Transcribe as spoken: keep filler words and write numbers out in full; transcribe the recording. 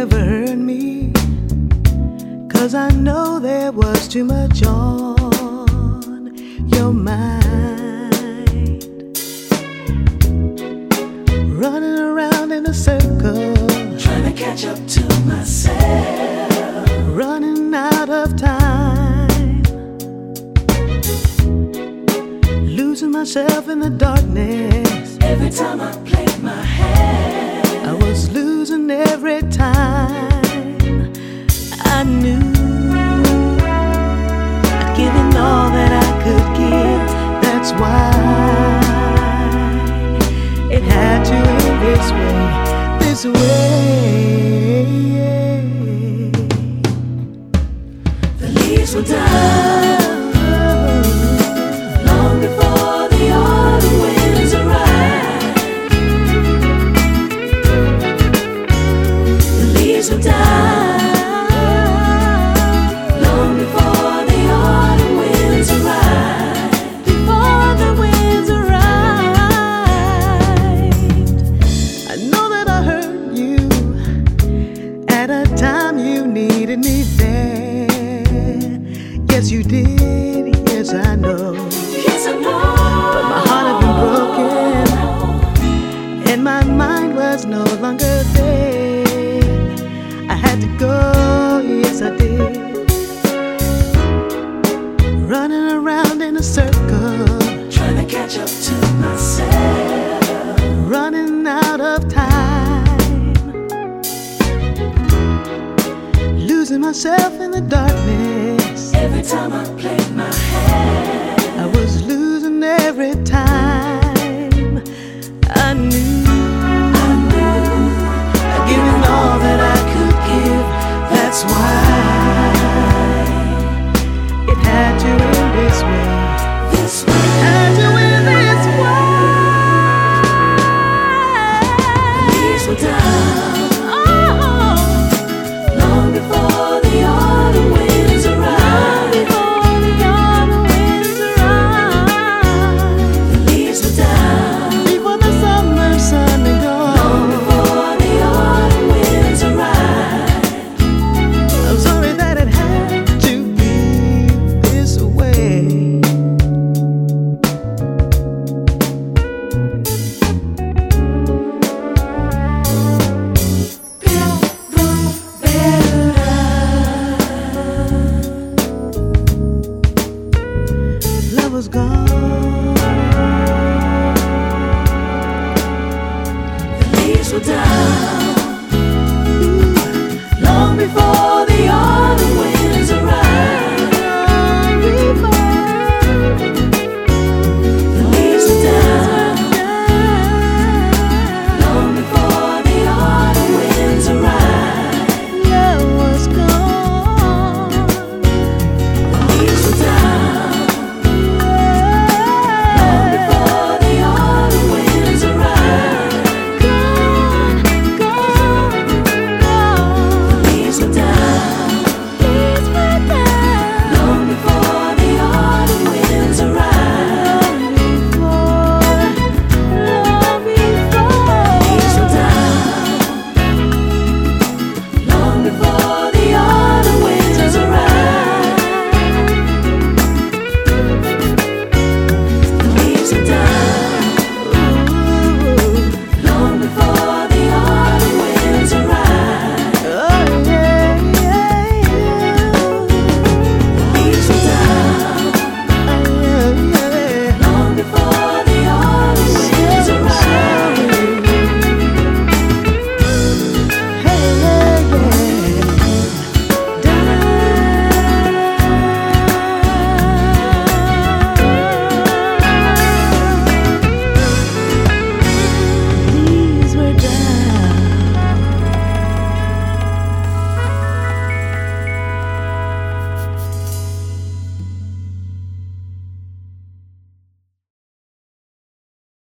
never hurt me, 'cause I know there was too much on your mind. Running around in a circle, trying to catch up to myself, running out of time, losing myself in the darkness. Every time I played my hand, I was losing every time. I knew I'd given all that I could give. That's why it had to end this way, this way. the leaves were down long before the autumn winds arrived. The leaves were down long before the autumn winds arrived. Before the winds arrived, I know that I hurt you at a time you needed me there. Yes, you did. Yes, I know. Yes, I know. But my heart had been broken, and my mind was no longer there. I had to go. Yes, I did. Running around in a circle, Trying to catch up to myself, running out of time, losing myself in the darkness. every time I played my hand. I was losing every time. I knew I knew I'd given all that I could give. That's why it had to end this way. this way. Had to end this way. Leaves were down Oh, long before the autumn winds arrived. before the autumn winds arrived, The leaves were down before the summer sun had long gone. before the autumn winds arrived. I'm sorry that it had to be this way. Love was gone. The leaves were down long before